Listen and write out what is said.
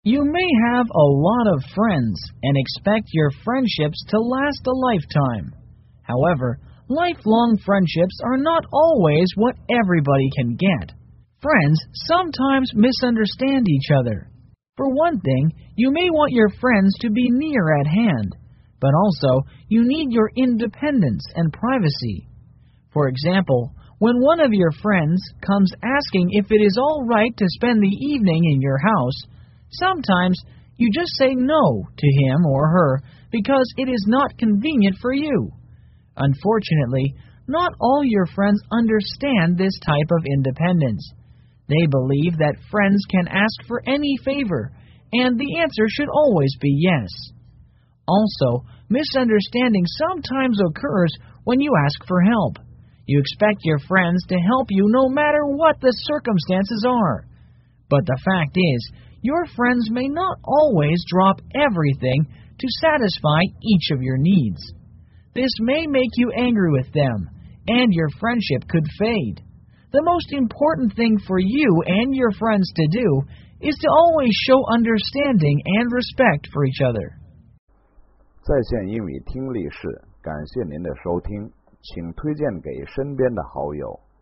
You may have a lot of friends and expect your friendships to last a lifetime. However, lifelong friendships are not always what everybody can get. Friends sometimes misunderstand each other. For one thing, you may want your friends to be near at hand, but also you need your independence and privacy. For example, when one of your friends comes asking if it is all right to spend the evening in your house, sometimes you just say no to him or her because it is not convenient for you. Unfortunately, not all your friends understand this type of independence. They believe that friends can ask for any favor, and the answer should always be yes. Also, misunderstanding sometimes occurs when you ask for help. You expect your friends to help you no matter what the circumstances are. But the fact is, your friends may not always drop everything to satisfy each of your needs. This may make you angry with them, and your friendship could fade. The most important thing for you and your friends to do is to always show understanding and respect for each other. 在线英语听力室，感谢您的收听，请推荐给身边的好友。